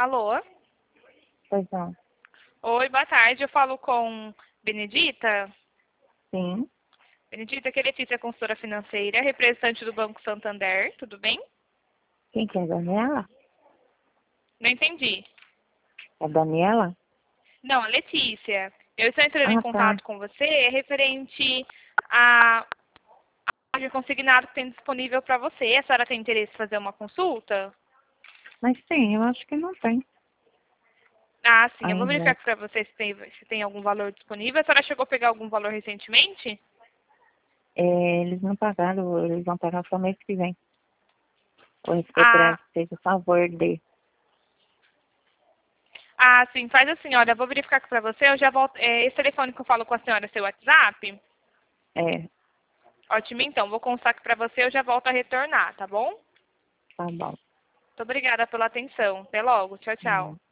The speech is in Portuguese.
Alô? Pois não. Oi, boa tarde. Eu falo com Benedita. Sim. Benedita, que é Letícia, consultora financeira, representante do Banco Santander. Tudo bem? Quem que é? Daniela? Não entendi. É Daniela? Não, a Letícia. Eu estou entrando em Ah, tá. contato com você referente a consignado que tem disponível para você. A senhora tem interesse em fazer uma consulta? Mas sim, eu acho que não tem Ah, sim. Eu vou verificar ainda. aqui para você se tem algum valor disponível. A senhora chegou a pegar algum valor recentemente? Eles não pagaram, eles vão pagar só mês que vem. O Ah, SPTRF fez o favor de. sim. Faz assim, olha, eu vou verificar aqui para você. Eu já volto. Esse telefone que eu falo com a senhora é seu WhatsApp? É, Ótimo, então. Vou constar aqui para você. Eu já volto a retornar, tá bom? tá bom. Muito obrigada pela atenção. Até logo. Tchau, tchau.